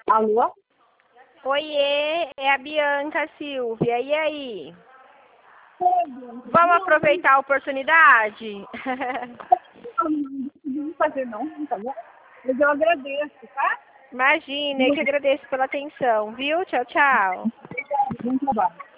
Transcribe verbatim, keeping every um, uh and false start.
Alô? Oiê, é a Bianca Silvia. E aí? Vamos aproveitar a oportunidade? Não decidi fazer não, tá bom? Mas eu agradeço, tá? Imagina, eu que agradeço pela atenção, viu? Tchau, tchau. Bom trabalho.